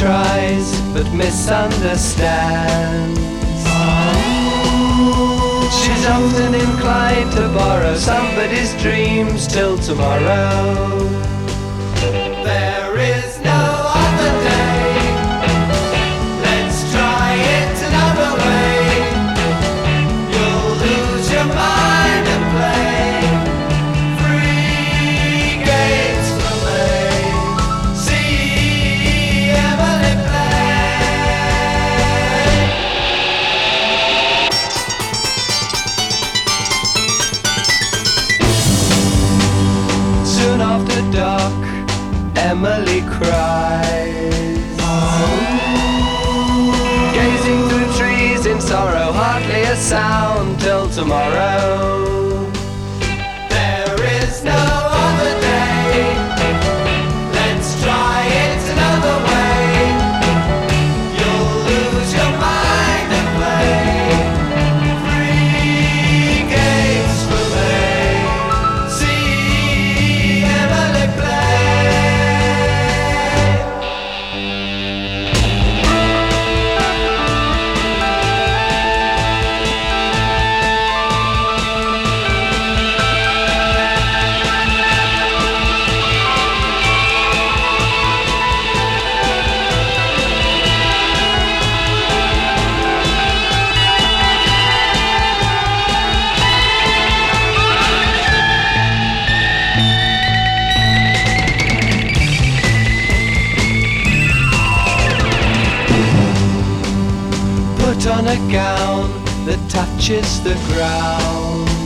tries but misunderstands. She's often inclined to borrow somebody's dreams till tomorrow. There is no other day. Let's try it another way. You'll lose your mind and play free games for me. See Emily play. Soon after dark, Emily cries, gazing through trees in sorrow, hardly a sound till tomorrow. There is no other day. Let's try it another way. You'll lose your mind and play free games for me. See Emily play. Put on a gown that touches the ground.